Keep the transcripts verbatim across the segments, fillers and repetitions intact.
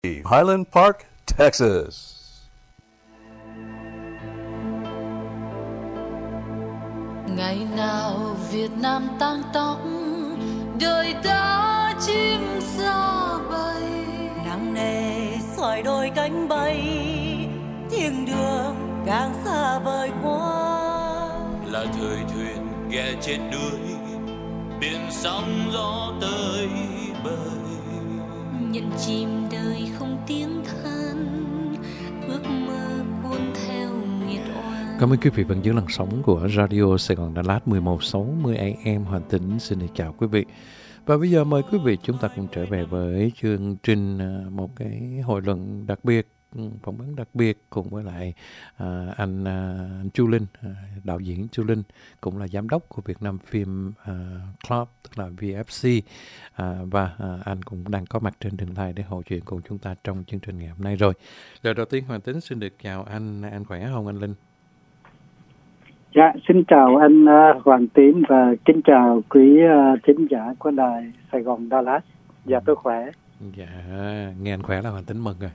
Highland Park, Texas. Ngày nào Việt Nam tang tóc, đời ta chim xa bay, nặng nề xoài đôi cánh bay, thiên đường càng xa vời quá. Là thời thuyền ghé chết đuối, biển sóng gió tới bời, nhận chìm đời không tiếng than, ước mơ cuốn theo nghiệt oan. Cảm ơn quý vị vẫn giữ làn sóng của Radio Sài Gòn Đà Lạt mười một sáu mươi A M Hoàn Tỉnh. Xin được chào quý vị. Và bây giờ mời quý vị chúng ta cùng trở về với chương trình một cái hội luận đặc biệt, phỏng vấn đặc biệt cùng với lại à, anh, à, anh Chu Linh, à, đạo diễn Chu Linh, cũng là giám đốc của Việt Nam Film à, Club, tức là vê ép xê, à, và à, anh cũng đang có mặt trên đường live để hội chuyện cùng chúng ta trong chương trình ngày hôm nay rồi. Lời đầu tiên Hoàng Tính xin được chào anh, anh khỏe không anh Linh? Dạ, xin chào anh uh, Hoàng Tín và kính chào quý uh, thính giả của đài Sài Gòn Đà Lạt. Dạ, tôi khỏe. Dạ, nghe anh khỏe là Hoàng Tín mừng rồi.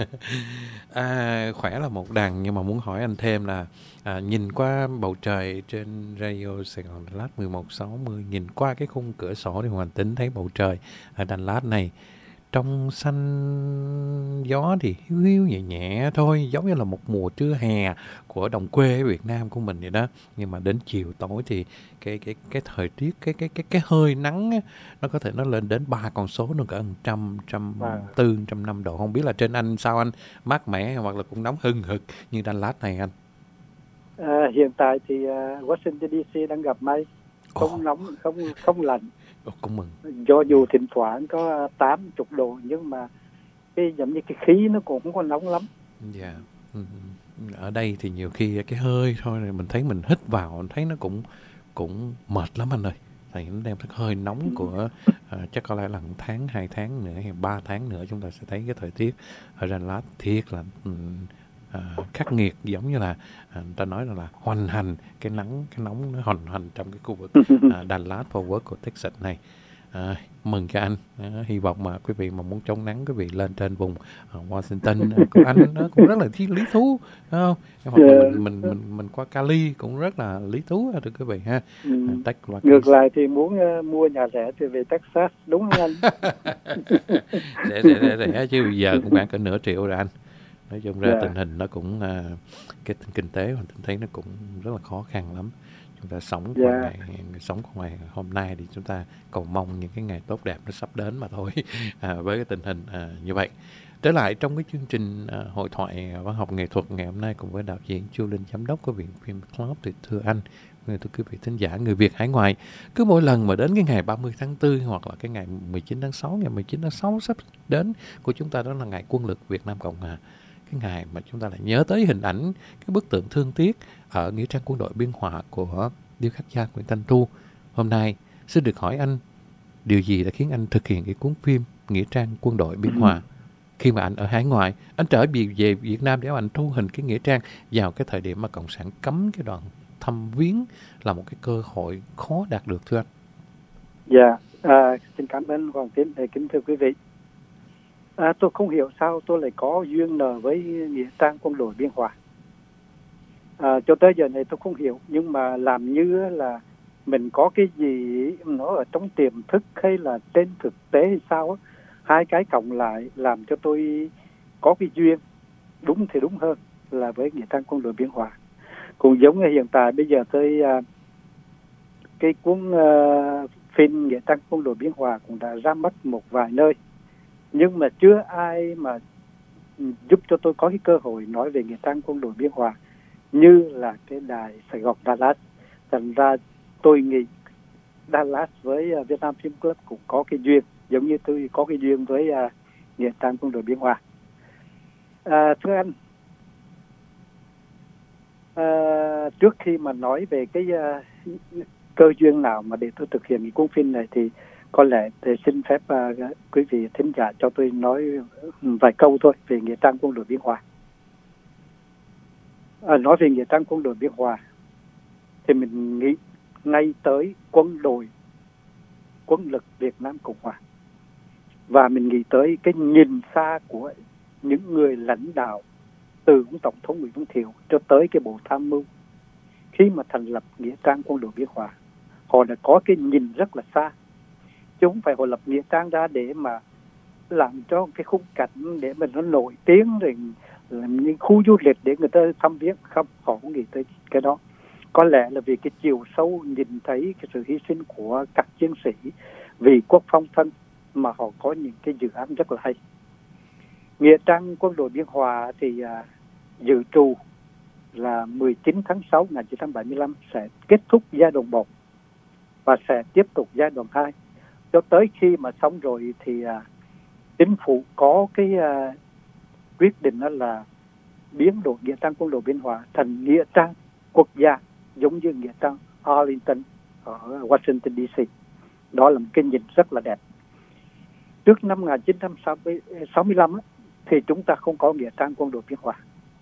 à, khỏe là một đằng, nhưng mà muốn hỏi anh thêm là à, nhìn qua bầu trời trên Radio Sài Gòn Đà Lạt mười một sáu mươi, nhìn qua cái khung cửa sổ thì Hoàng Tín thấy bầu trời ở Đà Lạt này trong xanh, gió thì hiu hiu nhẹ nhẹ thôi, giống như là một mùa trưa hè của đồng quê Việt Nam của mình vậy đó. Nhưng mà đến chiều tối thì cái cái cái thời tiết, cái cái cái cái hơi nắng á, nó có thể nó lên đến ba con số nữa, cả trăm trăm tư trăm năm độ. Không biết là trên anh sao anh, mát mẻ hoặc là cũng nóng hừng hực như Đà Lạt này anh? À, hiện tại thì uh, Washington đê xê đang gặp mây, không oh. nóng, không không lạnh. Oh, cũng mừng. Do dù thỉnh thoảng có tám mươi độ nhưng mà cái giống như cái khí nó cũng không có nóng lắm. Dạ. Yeah. Ở đây thì nhiều khi cái hơi thôi này mình thấy mình hít vào, mình thấy nó cũng cũng mệt lắm anh ơi. Thì nó đem cái hơi nóng của uh, chắc có lẽ là một tháng, hai tháng nữa hay ba tháng nữa chúng ta sẽ thấy cái thời tiết ở Đà Lạt thiệt là um, uh, khắc nghiệt, giống như là uh, người ta nói là hoành hành, cái nắng, cái nóng nó hoành hành trong cái khu vực uh, Đà Lạt, Fort Worth của Texas này. À, mừng cho anh, à, hy vọng mà quý vị mà muốn chống nắng, quý vị lên trên vùng uh, Washington uh, của anh nó cũng rất là thi, lý thú, đúng không? Hoặc là mình, mình mình mình qua Cali cũng rất là lý thú thưa quý vị ha. Ừ. À, ngược lại thì muốn uh, mua nhà rẻ thì về Texas, đúng không anh? rẻ, rẻ, rẻ, rẻ chứ bây giờ cũng khoảng cỡ nửa triệu rồi anh. Nói chung ra yeah. tình hình nó cũng uh, cái kinh tế mình thấy nó cũng rất là khó khăn lắm. Chúng ta sống qua yeah. ngày, sống qua ngày hôm nay thì chúng ta cầu mong những cái ngày tốt đẹp nó sắp đến mà thôi. À, với cái tình hình à, như vậy. Trở lại trong cái chương trình à, hội thoại văn học nghệ thuật ngày hôm nay cùng với đạo diễn Chu Linh, giám đốc của Viện Phim Club, thì thưa anh, thưa quý vị thính giả người Việt hải ngoại, cứ mỗi lần mà đến cái ngày ba mươi tháng tư hoặc là cái ngày mười chín tháng sáu, ngày mười chín tháng sáu sắp đến của chúng ta, đó là ngày Quân lực Việt Nam Cộng Hòa. Cái ngày mà chúng ta lại nhớ tới hình ảnh, cái bức tượng thương tiếc ở nghĩa trang quân đội biên hòa của điêu khắc gia Nguyễn Thanh Tu. Hôm nay xin được hỏi anh, điều gì đã khiến anh thực hiện cái cuốn phim nghĩa trang quân đội biên hòa khi mà anh ở hải ngoại, anh trở về về Việt Nam để anh thu hình cái nghĩa trang vào cái thời điểm mà cộng sản cấm cái đoàn thăm viếng, là một cái cơ hội khó đạt được thưa anh? Dạ, yeah. à, xin cảm ơn Hoàng Tín. Kính thưa quý vị, à, tôi không hiểu sao tôi lại có duyên nợ với nghĩa trang quân đội biên hòa. À, cho tới giờ này tôi không hiểu, nhưng mà làm như là mình có cái gì nó ở trong tiềm thức hay là trên thực tế hay sao, hai cái cộng lại làm cho tôi có cái duyên, đúng thì đúng hơn là với nghĩa trang quân đội biên hòa. Cũng giống như hiện tại bây giờ tôi à, cái cuốn à, phim nghĩa trang quân đội biên hòa cũng đã ra mắt một vài nơi, nhưng mà chưa ai mà giúp cho tôi có cái cơ hội nói về nghĩa trang quân đội biên hòa như là cái đài Sài Gòn Đà Lạt. Thành ra tôi nghĩ Đà Lạt với uh, Việt Nam Film Club cũng có cái duyên, giống như tôi có cái duyên với uh, nghĩa trang quân đội biên hòa. À, thưa anh, à, trước khi mà nói về cái uh, cơ duyên nào mà để tôi thực hiện cái cuốn phim này thì có lẽ thì xin phép uh, quý vị thính giả cho tôi nói vài câu thôi về nghĩa trang quân đội biên hòa. À, nói về nghĩa trang quân đội biên hòa thì mình nghĩ ngay tới quân đội, quân lực Việt Nam Cộng Hòa. Và mình nghĩ tới cái nhìn xa của những người lãnh đạo từ ông Tổng thống Nguyễn Văn Thiệu cho tới cái Bộ Tham mưu khi mà thành lập Nghĩa trang Quân đội Biên Hòa. Họ đã có cái nhìn rất là xa, chứ không phải họ lập nghĩa trang ra để mà làm cho cái khung cảnh để mình nó nổi tiếng rồi làm những khu du lịch để người ta thăm viếng. Không, họ không nghĩ tới cái đó. Có lẽ là vì cái chiều sâu nhìn thấy cái sự hy sinh của các chiến sĩ vì quốc phong thân mà họ có những cái dự án rất là hay. Nghĩa trang Quân đội Biên Hòa thì à, dự trù là mười chín tháng sáu năm một nghìn chín trăm bảy mươi lăm sẽ kết thúc giai đoạn một và sẽ tiếp tục giai đoạn hai. Cho tới khi mà xong rồi thì à, chính phủ có cái à, quyết định đó là biến đổi Nghĩa trang Quân đội Biên Hòa thành Nghĩa trang quốc gia, giống như Nghĩa trang Arlington ở Washington đê xê. Đó là một cái nhìn rất là đẹp. Trước năm một nghìn chín trăm sáu mươi lăm thì chúng ta không có Nghĩa trang Quân đội Biên Hòa.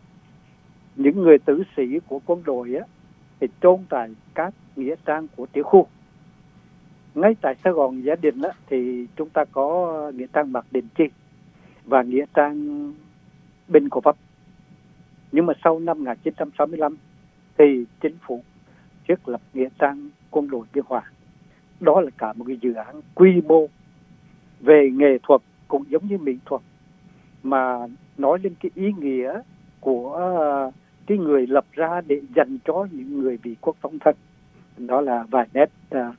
Những người tử sĩ của quân đội á, thì chôn tại các nghĩa trang của tiểu khu. Ngay tại Sài Gòn Gia Đình á, thì chúng ta có nghĩa trang Mạc Đền Chi và nghĩa trang Bình Cổ Vấp. Nhưng mà sau năm một nghìn chín trăm sáu mươi lăm thì chính phủ thiết lập Nghĩa trang Quân đội Biên Hòa. Đó là cả một cái dự án quy mô về nghệ thuật cũng giống như mỹ thuật, mà nói lên cái ý nghĩa của cái người lập ra để dành cho những người bị quốc phong thân. Đó là vài nét uh,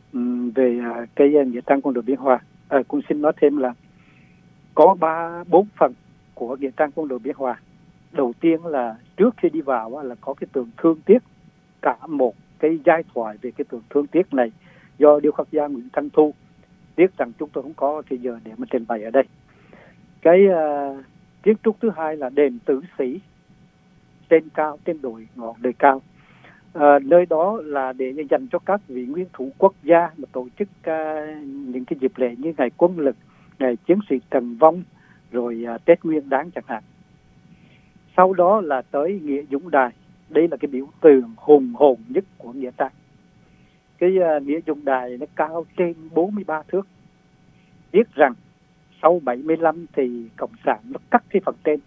về uh, cái Nghĩa trang Quân đội Biên Hòa. À, cũng xin nói thêm là có ba bốn phần của Nghĩa trang Quân đội Biên Hòa. Đầu tiên là trước khi đi vào uh, là có cái tượng thương tiếc, cả một cái giai thoại về cái tượng thương tiếc này do điêu khắc gia Nguyễn Thanh Thu. Tiếc rằng chúng tôi không có thời giờ để mà trình bày ở đây. Cái uh, kiến trúc thứ hai là đền tử sĩ trên cao, trên đồi ngọn đồi cao. À, nơi đó là để dành cho các vị nguyên thủ quốc gia mà tổ chức uh, những cái dịp lễ như ngày Quân lực, ngày Chiến sĩ Trần Vong, rồi uh, Tết Nguyên Đán chẳng hạn. Sau đó là tới Nghĩa Dũng Đài. Đây là cái biểu tượng hùng hồn nhất của Nghĩa trang. Cái uh, Nghĩa Dũng Đài nó cao trên bốn mươi ba thước. Biết rằng sau bảy mươi lăm thì Cộng sản nó cắt cái phần trên.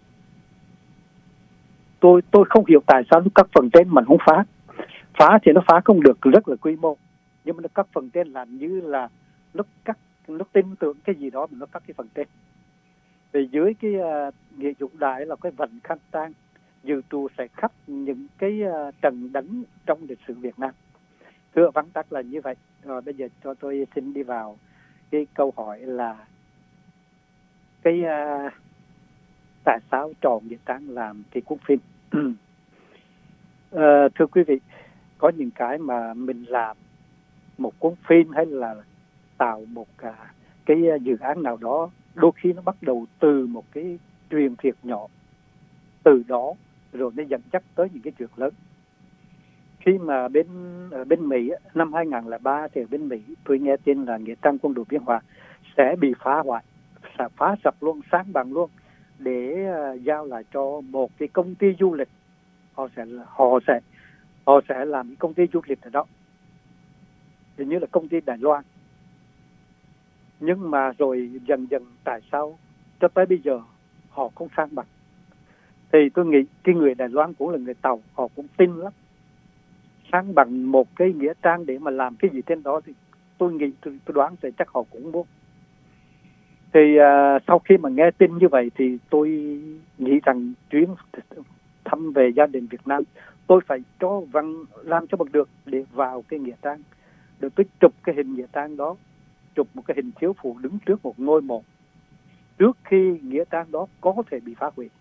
Tôi tôi không hiểu tại sao nó cắt phần trên mà không phá. Phá thì nó phá không được, rất là quy mô. Nhưng mà nó cắt phần trên làm như là nó cắt, nó tin tưởng cái gì đó mà nó cắt cái phần trên. Vì dưới cái uh, Nghĩa Dũng Đài là cái vành khăn tang dự trù sẽ khắp những cái uh, trận đánh trong lịch sử Việt Nam. Thưa vắn tắt là như vậy. Rồi bây giờ cho tôi xin đi vào cái câu hỏi là cái uh, tại sao chọn Nghĩa trang làm cái cuốn phim. uh, thưa quý vị, có những cái mà mình làm một cuốn phim hay là tạo một uh, cái dự án nào đó, đôi khi nó bắt đầu từ một cái truyền thuyết nhỏ, từ đó rồi nó dẫn dắt tới những cái chuyện lớn. Khi mà bên ở bên Mỹ năm hai không không ba thì ở bên Mỹ tôi nghe tin là Nghĩa trang Quân đội Biên Hòa sẽ bị phá hoại, sẽ phá sập luôn, san bằng luôn để uh, giao lại cho một cái công ty du lịch. Họ sẽ họ sẽ họ sẽ làm cái công ty du lịch ở đó, hình như là công ty Đài Loan. Nhưng mà rồi dần dần tại sao cho tới bây giờ họ không san bằng? Thì tôi nghĩ cái người Đài Loan cũng là người Tàu, họ cũng tin lắm. San bằng một cái nghĩa trang để mà làm cái gì trên đó thì tôi nghĩ tôi, tôi đoán thì chắc họ cũng muốn. Thì uh, sau khi mà nghe tin như vậy thì tôi nghĩ rằng chuyến thăm về gia đình Việt Nam tôi phải cho văn làm cho bằng được để vào cái nghĩa trang, để tôi chụp cái hình nghĩa trang đó, chụp một cái hình thiếu phụ đứng trước một ngôi mộ trước khi nghĩa trang đó có thể bị phá hủy.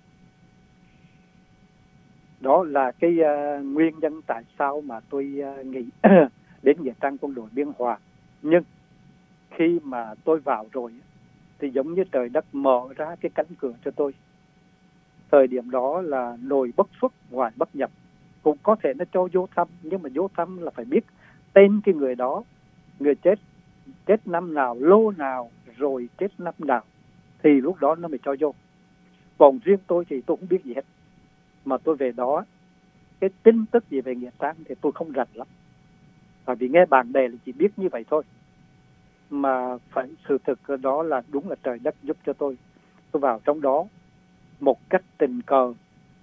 Đó là cái uh, nguyên nhân tại sao mà tôi uh, nghĩ đến Nghĩa trang Quân đội Biên Hòa. Nhưng khi mà tôi vào rồi thì giống như trời đất mở ra cái cánh cửa cho tôi. Thời điểm đó là nồi bất xuất ngoài bất nhập, cũng có thể nó cho vô thăm, nhưng mà vô thăm là phải biết tên cái người đó, người chết chết năm nào, lô nào, rồi chết năm nào, thì lúc đó nó mới cho vô. Còn riêng tôi thì tôi không biết gì hết, mà tôi về đó cái tin tức gì về nghĩa trang thì tôi không rành lắm, bởi vì nghe bạn bè là chỉ biết như vậy thôi. mà phải sự thực đó là đúng là trời đất giúp cho tôi. Tôi vào trong đó một cách tình cờ.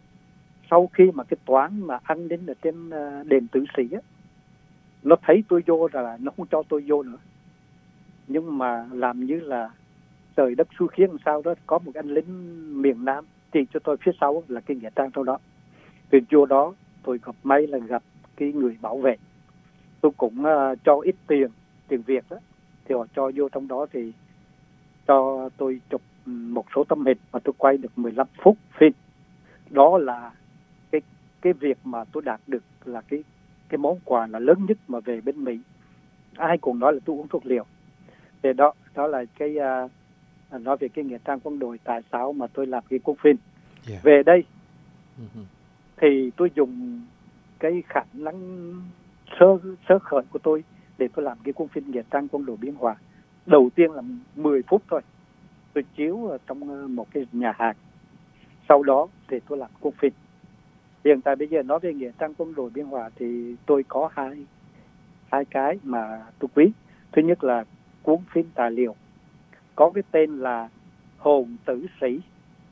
Sau khi mà cái toán mà an ninh ở trên đền Tử Sĩ á, nó thấy tôi vô rồi là nó không cho tôi vô nữa. Nhưng mà làm như là trời đất xui khiến làm sao đó, có một anh lính miền Nam chỉ cho tôi phía sau là cái nghĩa trang trong đó. Từ vô đó tôi gặp may là gặp cái người bảo vệ. Tôi cũng uh, cho ít tiền, tiền Việt đó. Thì họ cho vô trong đó thì cho tôi chụp một số tấm hình và tôi quay được mười lăm phút phim. Đó là cái cái việc mà tôi đạt được là cái cái món quà là lớn nhất mà về bên Mỹ. Ai cũng nói là tôi uống thuốc liều. Thì đó đó là cái uh, nói về cái nghĩa trang quân đội tại sao mà tôi làm cái cuốn phim. Yeah. Về đây uh-huh. thì tôi dùng cái khả năng sơ sơ khởi của tôi để tôi làm cái cuốn phim nghĩa trang quân đội Biên Hòa. Đầu tiên là mười phút thôi, tôi chiếu ở trong một cái nhà hàng. Sau đó thì tôi làm cuốn phim. Hiện tại bây giờ nói về nghĩa trang quân đội Biên Hòa thì tôi có hai hai cái mà tôi quý. Thứ nhất là cuốn phim tài liệu có cái tên là Hồn Tử Sĩ,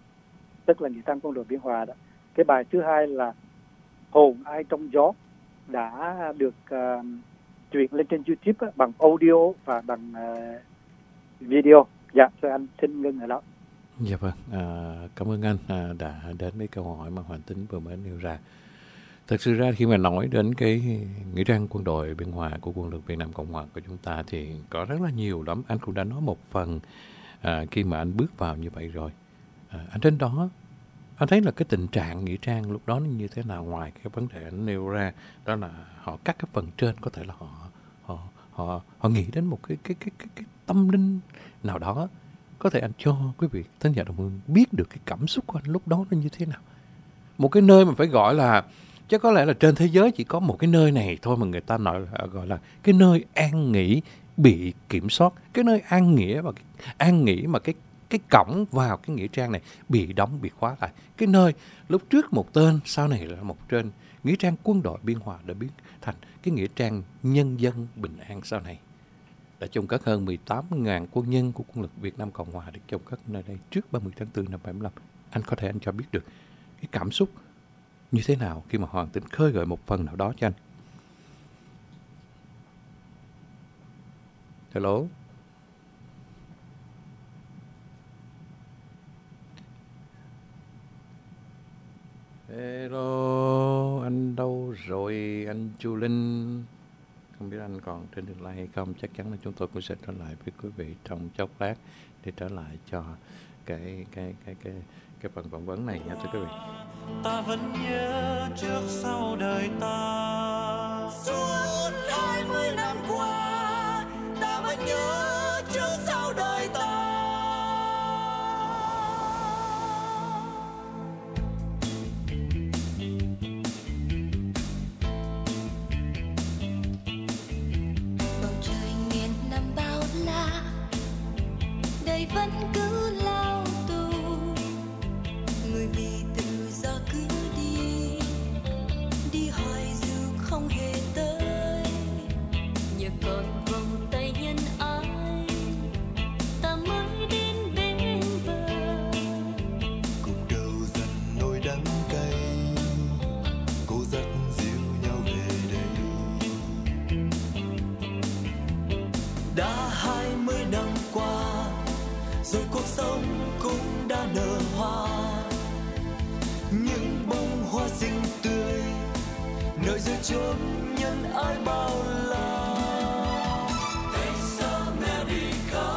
tức là nghĩa trang quân đội Biên Hòa đó. Cái bài thứ hai là Hồn Ai Trong Gió, đã được uh, chuyển lên trên YouTube á, bằng audio và bằng uh, video. Dạ, thưa anh xin ngưng ở đó. Dạ vâng, à, cảm ơn anh à, đã đến với câu hỏi mà Hoàng Tính vừa mới nêu ra. Thật sự ra khi mà nói đến cái nghĩa trang quân đội Biên Hòa của quân lực Việt Nam Cộng Hòa của chúng ta thì có rất là nhiều lắm. Anh cũng đã nói một phần à, khi mà anh bước vào như vậy rồi. À, anh đến đó, anh thấy là cái tình trạng nghĩa trang lúc đó nó như thế nào, ngoài cái vấn đề anh nêu ra, đó là họ cắt cái phần trên, có thể là họ họ họ họ nghĩ đến một cái cái cái cái, cái tâm linh nào đó. Có thể anh cho quý vị thính giả đồng hương biết được cái cảm xúc của anh lúc đó nó như thế nào. Một cái nơi mà phải gọi là, chắc có lẽ là trên thế giới chỉ có một cái nơi này thôi mà người ta nói là, gọi là cái nơi an nghỉ bị kiểm soát, cái nơi an nghỉ và an nghỉ mà cái cái cổng vào cái nghĩa trang này bị đóng, bị khóa lại. Cái nơi lúc trước một tên, sau này là một tên. Nghĩa trang quân đội Biên Hòa đã biến thành cái nghĩa trang nhân dân bình an sau này. Đã chôn cất hơn mười tám nghìn quân nhân của quân lực Việt Nam Cộng Hòa được chôn cất nơi đây trước ba mươi tháng tư năm bảy mươi lăm. Anh có thể anh cho biết được cái cảm xúc như thế nào khi mà Hoàng Tính khơi gợi một phần nào đó cho anh. Hello. Hello, anh đâu rồi, anh Chu Linh? Không biết anh còn trên đường lại hay không. Chắc chắn là chúng tôi cũng sẽ trở lại với quý vị trong chốc lát để trở lại cho cái cái cái cái cái phần phỏng vấn này nha thưa quý vị. Ta vẫn nhớ trước sau đời ta, suốt hai mươi năm qua ta vẫn nhớ trước sau đời ta. Bầu trời nghìn năm bao la, đời vẫn cứ lao tù, người vì tự do cứ đi, đi hỏi dù không hề tới, nhờ còn vòng tay nhân ái ta mới đến bên bờ. Cùng đầu dần nỗi đắng cay, cô dắt dìu nhau về đây. Đã hai mươi năm qua, rồi cuộc sống cũng đã nở hoa, những bông hoa xinh tươi nơi giữa chốn nhân ái bao la. Thanks America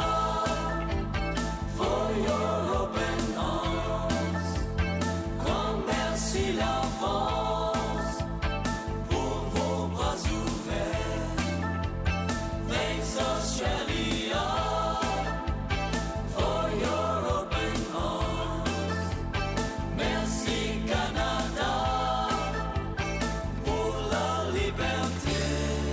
for your open arms, grand merci la France pour vos bras ouverts. Thanks Australia for your open arms, merci Canada pour la liberté.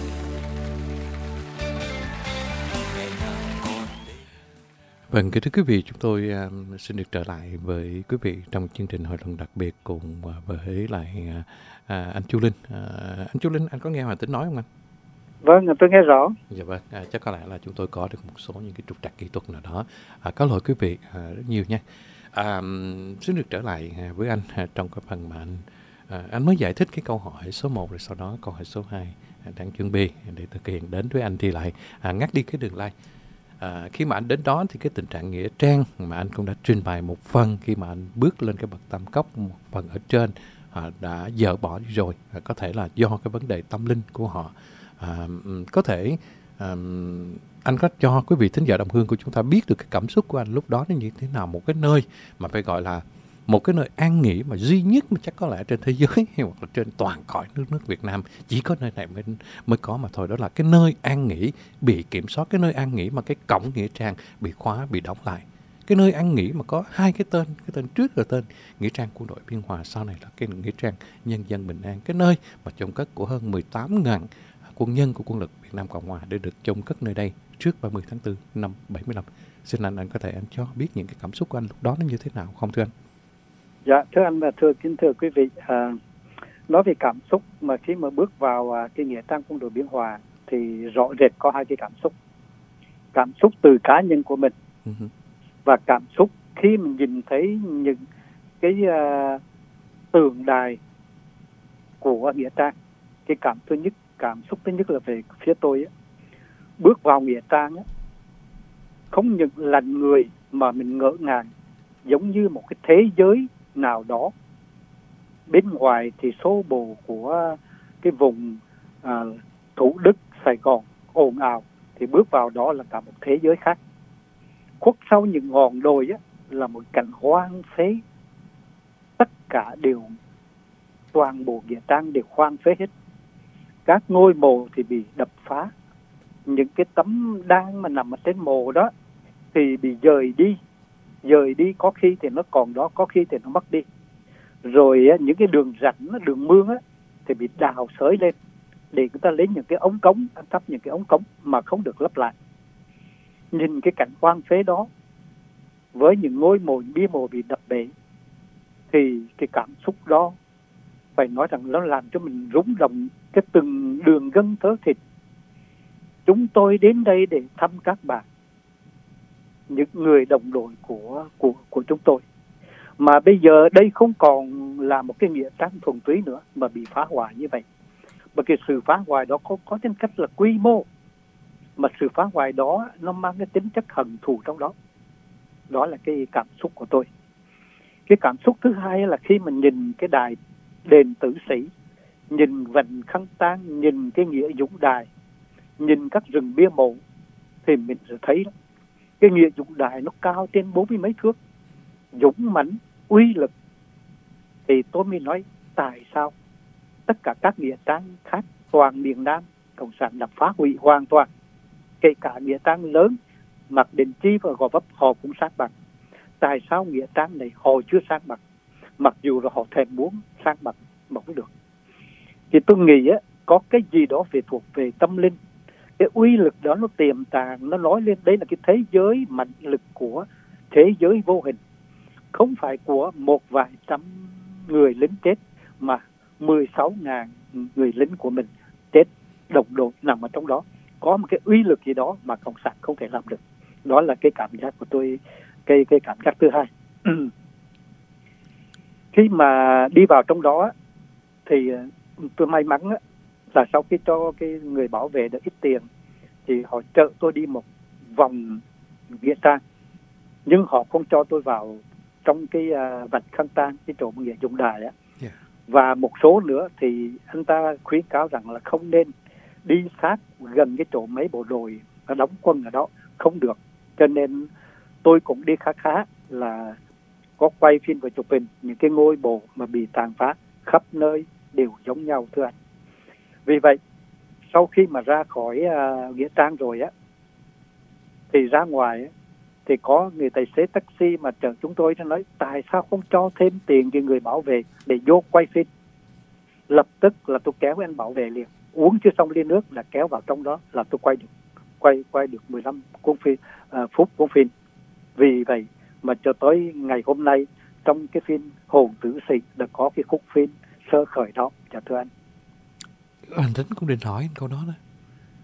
Vâng, kính thưa quý vị, chúng tôi uh, xin được trở lại với quý vị trong chương trình hội luận đặc biệt cùng uh, với lại uh, uh, anh Chu Linh. Uh, anh Chu Linh, anh có nghe Hoàng Tính nói không anh? Vâng, tôi nghe rõ. Dạ vâng, à, chắc có lẽ là chúng tôi có được một số những cái trục trặc kỹ thuật nào đó. À, có lỗi quý vị à, rất nhiều nha. À, xin được trở lại à, với anh à, trong cái phần mà anh à, anh mới giải thích cái câu hỏi số một, rồi sau đó câu hỏi số hai à, đang chuẩn bị để thực hiện đến với anh thì lại à, ngắt đi cái đường line. À, khi mà anh đến đó thì cái tình trạng nghĩa trang mà anh cũng đã trình bày một phần khi mà anh bước lên cái bậc tam cốc, một phần ở trên à, đã dỡ bỏ đi rồi. À, có thể là do cái vấn đề tâm linh của họ. À, có thể à, anh có cho quý vị thính giả đồng hương của chúng ta biết được cái cảm xúc của anh lúc đó nó như thế nào, một cái nơi mà phải gọi là một cái nơi an nghỉ mà duy nhất mà chắc có lẽ trên thế giới hoặc là trên toàn cõi nước nước Việt Nam chỉ có nơi này mới mới có mà thôi, đó là cái nơi an nghỉ bị kiểm soát, cái nơi an nghỉ mà cái cổng nghĩa trang bị khóa, bị đóng lại, cái nơi an nghỉ mà có hai cái tên, cái tên trước là tên nghĩa trang Quân đội Biên Hòa, sau này là cái nghĩa trang Nhân dân Bình An, cái nơi mà chôn cất của hơn mười tám nghìn quân nhân của quân lực Việt Nam Cộng Hòa để được chôn cất nơi đây trước ba mươi tháng tư năm bảy mươi lăm. Xin anh anh có thể anh cho biết những cái cảm xúc của anh lúc đó nó như thế nào không thưa anh? Dạ, thưa anh và thưa kính thưa quý vị, à, nói về cảm xúc mà khi mà bước vào à, cái nghĩa trang Quân đội Biên Hòa thì rõ rệt có hai cái cảm xúc. Cảm xúc từ cá nhân của mình uh-huh. và cảm xúc khi mình nhìn thấy những cái uh, tượng đài của nghĩa trang. Cái cảm thứ nhất, cảm xúc thứ nhất là về phía tôi á, bước vào nghĩa trang á, không những lạnh người mà mình ngỡ ngàng, giống như một cái thế giới nào đó. Bên ngoài thì xô bồ của cái vùng à, Thủ Đức, Sài Gòn ồn ào, thì bước vào đó là cả một thế giới khác. Khuất sau những ngọn đồi á, là một cảnh hoang phế, tất cả đều, toàn bộ nghĩa trang đều hoang phế hết. Các ngôi mộ thì bị đập phá, những cái tấm đan mà nằm ở trên mộ đó thì bị dời đi, dời đi có khi thì nó còn đó, có khi thì nó mất đi. Rồi những cái đường rãnh, đường mương á, thì bị đào xới lên để người ta lấy những cái ống cống, thắp những cái ống cống mà không được lấp lại. Nhìn cái cảnh hoang phế đó với những ngôi mộ, bia mộ bị đập bể thì cái cảm xúc đó phải nói rằng nó làm cho mình rung động cái từng đường gân thớ thịt. Chúng tôi đến đây để thăm các bạn, những người đồng đội của của của chúng tôi, mà bây giờ đây không còn là một cái nghĩa trang thuần túy nữa mà bị phá hoại như vậy. Và cái sự phá hoại đó có có tính cách là quy mô, mà sự phá hoại đó nó mang cái tính chất hận thù trong đó. Đó là cái cảm xúc của tôi. Cái cảm xúc thứ hai là khi mình nhìn cái đài đền tử sĩ, nhìn vành khăn tang, nhìn cái nghĩa dũng đài, nhìn các rừng bia mộ, thì mình sẽ thấy đó, cái nghĩa dũng đài nó cao trên bốn mươi mấy thước, dũng mãnh, uy lực. Thì tôi mới nói tại sao tất cả các nghĩa trang khác toàn miền Nam Cộng sản đã phá hủy hoàn toàn, kể cả nghĩa trang lớn Mạc Đỉnh Chi và Gò Vấp họ cũng san bằng. Tại sao nghĩa trang này họ chưa san bằng, mặc dù là họ thèm muốn san bằng mà không được? Thì tôi nghĩ á, có cái gì đó về thuộc về tâm linh, cái uy lực đó nó tiềm tàng, nó nói lên đấy là cái thế giới mạnh lực của thế giới vô hình, không phải của một vài trăm người lính chết, mà mười sáu ngàn người lính của mình chết đồng đội nằm ở trong đó. Có một cái uy lực gì đó mà Cộng sản không thể làm được. Đó là cái cảm giác của tôi, cái, cái cảm giác thứ hai. Khi mà đi vào trong đó thì tôi may mắn là sau khi cho cái người bảo vệ được ít tiền thì họ trợ tôi đi một vòng nghĩa trang, nhưng họ không cho tôi vào trong cái uh, vạch khăn tang, cái chỗ nghĩa dũng đài á. Yeah. Và một số nữa thì anh ta khuyến cáo rằng là không nên đi sát gần cái chỗ mấy bộ đội nó đóng quân ở đó, không được. Cho nên tôi cũng đi khá khá là có quay phim và chụp hình những cái ngôi mộ mà bị tàn phá khắp nơi đều giống nhau thưa anh. Vì vậy sau khi mà ra khỏi uh, nghĩa trang rồi á, thì ra ngoài á, thì có người tài xế taxi mà chở chúng tôi, nó nói tại sao không cho thêm tiền cho người bảo vệ để vô quay phim. Lập tức là tôi kéo anh bảo vệ liền, uống chưa xong ly nước là kéo vào trong đó là tôi quay được quay quay được mười lăm cuốn phim, uh, phút cuốn phim. Vì vậy mà cho tới ngày hôm nay trong cái phim Hồn Tử Sĩ đã có cái khúc phim sơ khởi đó. Chào thưa anh. Anh Tính cũng định hỏi câu đó đó.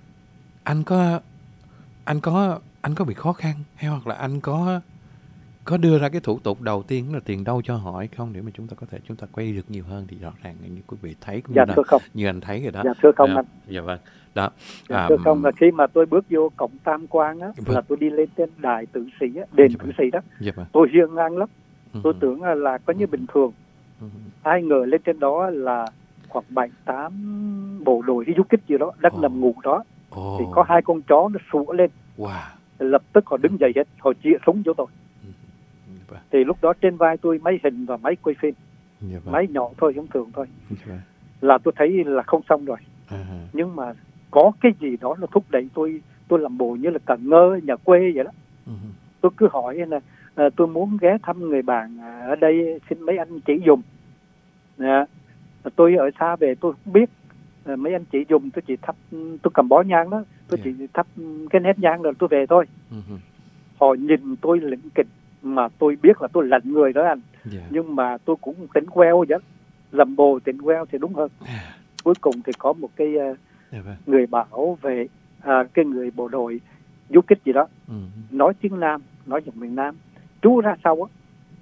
anh có anh có anh có bị khó khăn hay hoặc là anh có có đưa ra cái thủ tục đầu tiên là tiền đâu cho hỏi không, để mà chúng ta có thể chúng ta quay được nhiều hơn, thì rõ ràng như quý vị thấy cũng Dạ như, thưa không. như anh thấy rồi đó. Dạ thưa không Dạ, anh. dạ vâng. Đó. Dạ, À, thưa không, là khi mà tôi bước vô cổng Tam Quan á, vâng. là tôi đi lên trên đài tử sĩ á, đền Dạ tử vâng. sĩ đó, dạ vâng. tôi hiên ngang lắm. Ừ, Tôi ừ, tưởng là, là có như bình thường. ừ, Ai ngờ lên trên đó là khoảng bảy tám bộ đội du kích gì đó đang Ồ. nằm ngủ đó, Ồ. thì có hai con chó nó sủa lên, Wow. lập tức họ đứng dậy hết, họ chĩa súng vô tôi. Ừ, dạ vâng. Thì lúc đó trên vai tôi máy hình và máy quay phim, Dạ vâng. máy nhỏ thôi, thông thường thôi, Dạ vâng. là tôi thấy là không xong rồi. À, Nhưng mà có cái gì đó nó thúc đẩy tôi, tôi làm bộ như là cả ngơ nhà quê vậy đó. ừ, Tôi cứ hỏi là à, tôi muốn ghé thăm người bạn ở đây, xin mấy anh chỉ dùm. À, tôi ở xa về tôi không biết, à, mấy anh chỉ dùm, tôi chỉ thắp, tôi cầm bó nhang đó, tôi Yeah. chỉ thắp cái nét nhang rồi tôi về thôi. ừ, ừ, Họ nhìn tôi lĩnh kịch mà tôi biết là tôi lạnh người đó anh, dạ. nhưng mà tôi cũng tỉnh queo vậy, làm bồ tỉnh queo thì đúng hơn. À, Cuối cùng thì có một cái uh, dạ vâng. người bảo vệ, à, cái người bộ đội du kích gì đó, Ừ, nói tiếng Nam, nói giọng miền Nam, chú ra sau á,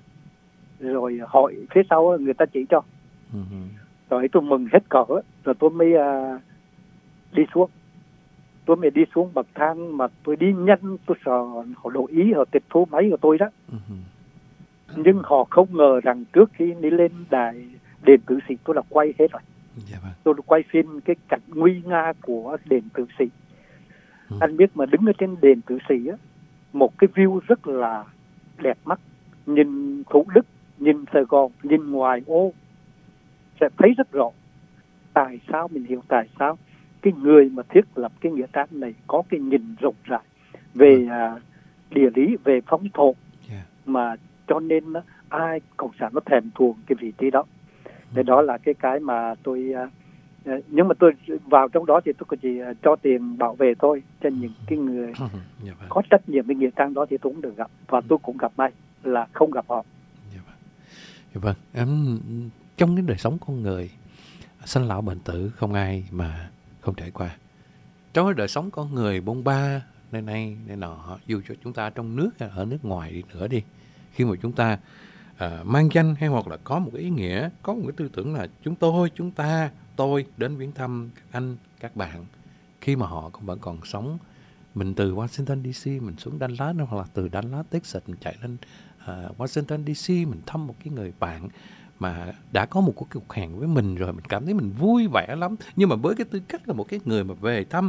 rồi hỏi phía sau á, người ta chỉ cho, ừ, ừ, rồi tôi mừng hết cỡ, rồi tôi mới uh, đi xuống, tôi mới đi xuống bậc thang mà tôi đi nhanh, tôi sợ họ đổi ý, họ tịch thu máy của tôi đó. ừ, ừ. Nhưng họ không ngờ rằng trước khi đi lên đài đền tử sĩ tôi đã quay hết rồi. Dạ vâng. Tôi đã quay phim cái cảnh nguy nga của đền tử sĩ. Ừ. Anh biết mà, đứng ở trên đền tử sĩ á, một cái view rất là đẹp mắt, nhìn Thủ Đức, nhìn Sài Gòn, nhìn ngoài ô sẽ thấy rất rõ. Tại sao mình hiểu tại sao cái người mà thiết lập cái nghĩa trang này có cái nhìn rộng rãi về à, địa lý, về phong thổ, Dạ. mà cho nên á, ai cộng sản nó thèm thuồng cái vị trí đó. Thế đó là cái cái mà tôi à, à, nhưng mà tôi vào trong đó thì tôi có chỉ à, cho tiền bảo vệ thôi, cho những cái người Ừ, dạ vâng. có trách nhiệm với nghĩa trang đó thì tôi cũng được gặp, và tôi cũng gặp may là không gặp họ. Dạ vâng. Dạ vâng. Em, trong cái đời sống con người, sanh lão bệnh tử không ai mà không trải qua. Trong cái đời sống con người bôn ba nơi này nơi nọ, dù cho chúng ta trong nước hay ở nước ngoài đi nữa đi, khi mà chúng ta à, mang danh hay hoặc là có một cái ý nghĩa, có một cái tư tưởng là chúng tôi, chúng ta, tôi đến viếng thăm các anh, các bạn khi mà họ còn vẫn còn sống. Mình từ Washington đê xê mình xuống Dallas, hoặc là từ Dallas Texas mình chạy lên uh, Washington đê xê mình thăm một cái người bạn mà đã có một cuộc hẹn với mình rồi, mình cảm thấy mình vui vẻ lắm. Nhưng mà với cái tư cách là một cái người mà về thăm,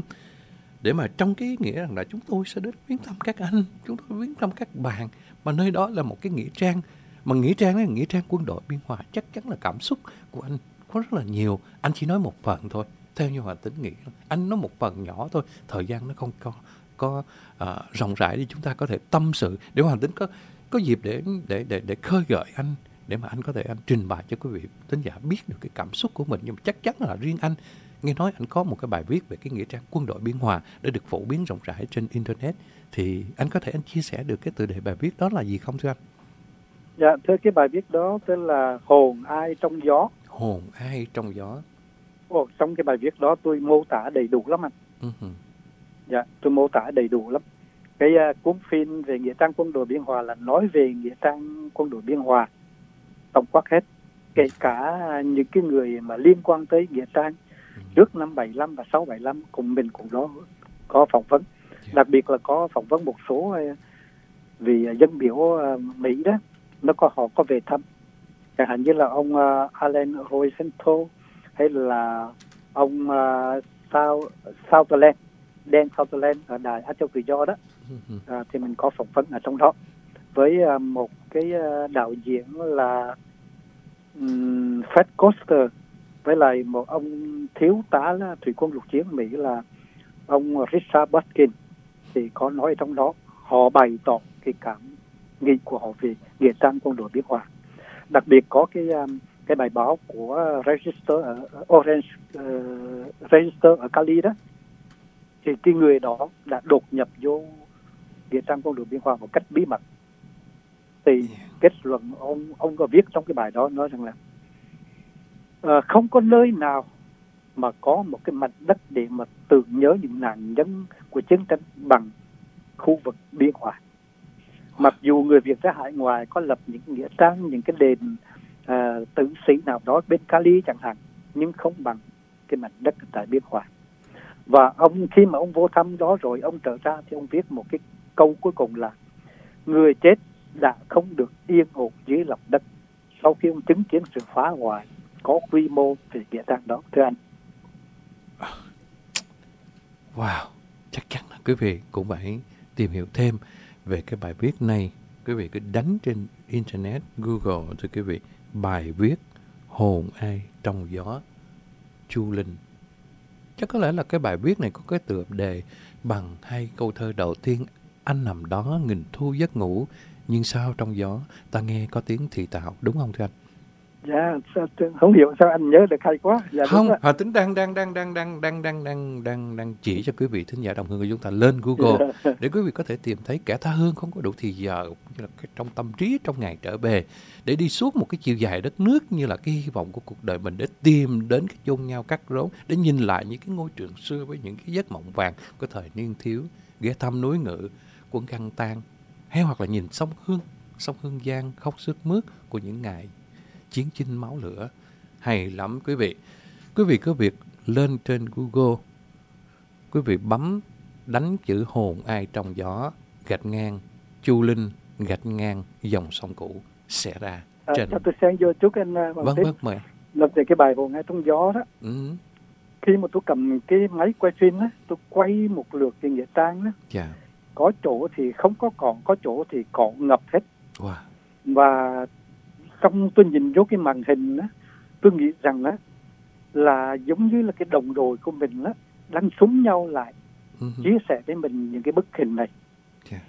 để mà trong cái ý nghĩa rằng là chúng tôi sẽ đến viếng thăm các anh, chúng tôi viếng thăm các bạn, mà nơi đó là một cái nghĩa trang, mà nghĩa trang là nghĩa trang quân đội Biên Hòa, chắc chắn là cảm xúc của anh có rất là nhiều. Anh chỉ nói một phần thôi, theo như Hòa Tính nghĩ, anh nói một phần nhỏ thôi, thời gian nó không có có uh, rộng rãi để chúng ta có thể tâm sự, để Hòa Tính có có dịp để để để để khơi gợi anh, để mà anh có thể anh trình bày cho quý vị thính giả biết được cái cảm xúc của mình. Nhưng mà chắc chắn là riêng anh, nghe nói anh có một cái bài viết về cái nghĩa trang quân đội Biên Hòa để được phổ biến rộng rãi trên internet, thì anh có thể anh chia sẻ được cái tựa đề bài viết đó là gì không thưa anh? Dạ, thưa, cái bài viết đó tên là Hồn Ai Trong Gió. Hồn ai trong gió. Ồ, trong cái bài viết đó tôi mô tả đầy đủ lắm anh. Uh-huh. Dạ, tôi mô tả đầy đủ lắm. Cái uh, cuốn phim về nghĩa trang quân đội Biên Hòa là nói về nghĩa trang quân đội Biên Hòa tổng quát hết, kể cả những cái người mà liên quan tới nghĩa trang trước năm bảy lăm và sau bảy lăm cùng mình cũng đó có phỏng vấn. Yeah. Đặc biệt là có phỏng vấn một số uh, vị dân biểu uh, Mỹ đó, nó có họ có về thăm, chẳng hạn như là ông uh, Alan Rosenthal, hay là ông uh, South, Sutherland, Dan Sutherland ở đài Á Châu Tự Do đó. Uh-huh. À, thì mình có phỏng vấn ở trong đó với uh, một cái uh, đạo diễn là um, Fred Coster, với lại một ông thiếu tá là thủy quân lục chiến Mỹ là ông Richard Baskin, thì có nói trong đó, họ bày tỏ cái cảm nghĩ của họ về nghĩa trang quân đội Biên Hòa. Đặc biệt có cái um, cái bài báo của Register ở Orange uh, Register ở Cali đó, thì cái người đó đã đột nhập vô nghĩa trang quân đội Biên Hòa một cách bí mật. Thì kết luận ông ông có viết trong cái bài đó nói rằng là uh, không có nơi nào mà có một cái mảnh đất để mà tưởng nhớ những nạn nhân của chiến tranh bằng khu vực biên hòa. Mặc dù người Việt ra hải ngoại có lập những nghĩa trang, những cái đền à, tử sĩ nào đó bên Cali chẳng hạn, nhưng không bằng cái mảnh đất tại biên hòa. Và ông khi mà ông vô thăm đó rồi ông trở ra thì ông viết một cái câu cuối cùng là người chết đã không được yên ổn dưới lòng đất sau khi ông chứng kiến sự phá hoại có quy mô về nghĩa trang đó, thưa anh. Wow, chắc chắn là quý vị cũng phải tìm hiểu thêm về cái bài viết này. Quý vị cứ đánh trên Internet, Google thưa quý vị, bài viết Hồn Ai Trong Gió, Chu Linh. Chắc có lẽ là cái bài viết này có cái tựa đề bằng hai câu thơ đầu tiên: anh nằm đó nghìn thu giấc ngủ, nhưng sao trong gió ta nghe có tiếng thì thào, đúng không thưa anh? Dạ, không hiểu sao anh nhớ được hay quá. Dạ, không, Hà Tính đang đang đang đang đang đang đang đang đang đang chỉ cho quý vị thính giả đồng hương của chúng ta lên Google để quý vị có thể tìm thấy Kẻ Tha Hương không có đủ thì giờ, như là cái trong tâm trí trong ngày trở về, để đi suốt một cái chiều dài đất nước như là cái hy vọng của cuộc đời mình, để tìm đến cái chôn nhau cắt rốn, để nhìn lại những cái ngôi trường xưa với những cái giấc mộng vàng của thời niên thiếu, ghé thăm núi Ngự, Quân Khăn Tan, hay hoặc là nhìn sông Hương, sông Hương Giang khóc sướt mướt của những ngày chiến chinh máu lửa. Hay lắm quý vị. Quý vị cứ việc lên trên Google, quý vị bấm đánh chữ Hồn Ai Trong Gió gạch ngang Chu Linh gạch ngang dòng sông cũ sẽ ra trên. À, tôi xen vô chút anh. Vâng vâng mời. Lập về cái bài Hồn Ai Trong Gió đó. Ừ. Khi mà tôi cầm cái máy quay phim á, tôi quay một lượt cái nghĩa trang đó. Dạ. Có chỗ thì không có cỏ, có chỗ thì cỏ ngập hết. Wow. Và trong tôi nhìn vô cái màn hình á, tôi nghĩ rằng á là giống như là cái đồng đội của mình á đang súng nhau lại, uh-huh. chia sẻ với mình những cái bức hình này.